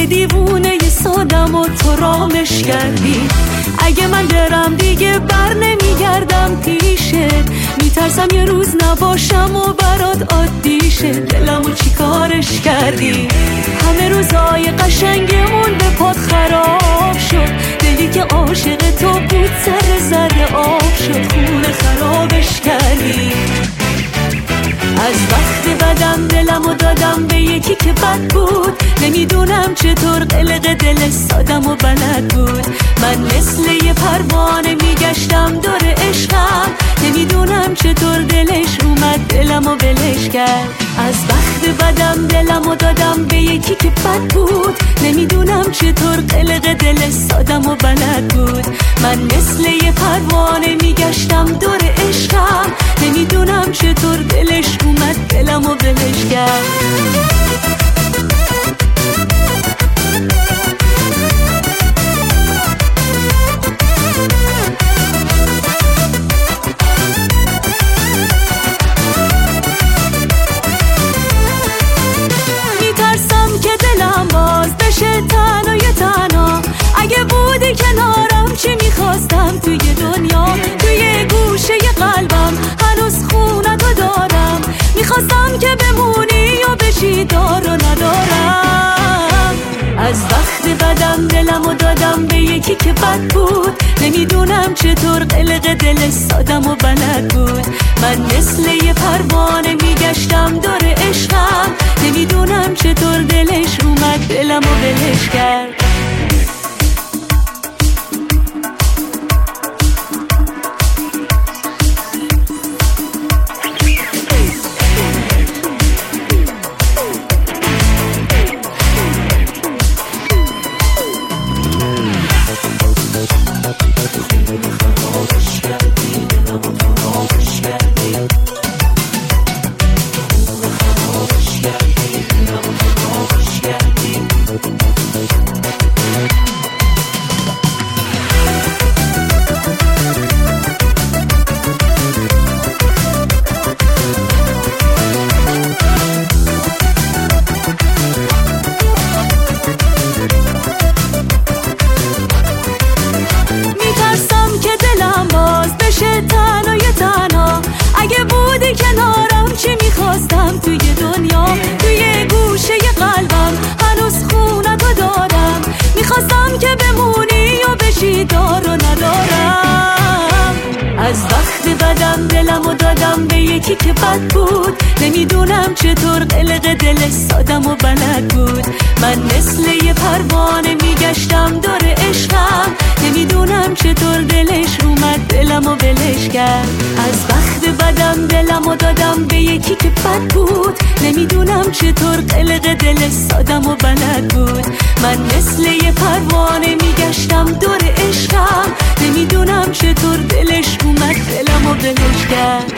دیوونه سادم و تو رامش کردی. اگه من برم دیگه بر نمیگردم پیشت، میترسم یه روز نباشم و برات عادی شه. دلمو چی کارش کردی؟ همه روزای قشنگمون به پات خراب شد. دلی که عاشق تو بود سر زده آب شد. خونه خرابش کردی. از وقت بدم دلمو دادم به یکی که بد بود. نمیدونم چطور قلق دل سادم و بلد بود. من مثل یه پروانه میگشتم دور عشقم. نمیدونم چطور دلش اومد دلمو ولش کرد. از وقت بدم دلمو دادم به یکی که بد بود. نمیدونم چطور قلق دل سادم و بلد بود. من مثل یه پروانه میگشتم دور عشقم. نمیدونم چطور دلش اومد دلمو ولش کرد. اگه بودی کنارم چی میخواستم توی دنیا. توی گوشه قلبم هنوز خونتو دارم. میخواستم که بمونی و بشی دار و ندارم. از وقت بدم دلمو دادم به یکی که بد بود. نمیدونم چطور قلق دل سادم و بلد بود. من مثل یه پروانه میگشتم دور عشقم. نمیدونم چطور دلش اومد دلمو ولش کرد. اگه بودی کنارم چی میخواستم توی دنیا. توی گوشه قلبم هنوز خونتو دارم. میخواستم که بمونی و بشی دار و ندارم. از وقت بدم دلمو دادم به یکی که بد بود. نمیدونم چطور قلق دل سادم و بلد بود. من مثل یه پروانه میگشتم دور عشقم. نمیدونم چطور دلش اومد دلمو ولش کرد. از وقت بدم دلمو دادم به یکی که بد بود. نمیدونم چطور قلق دل سادم و بلد بود. من مثل یه پروانه میگشتم دور عشقم. نمیدونم چطور دلش اومد دلمو ولش کرد.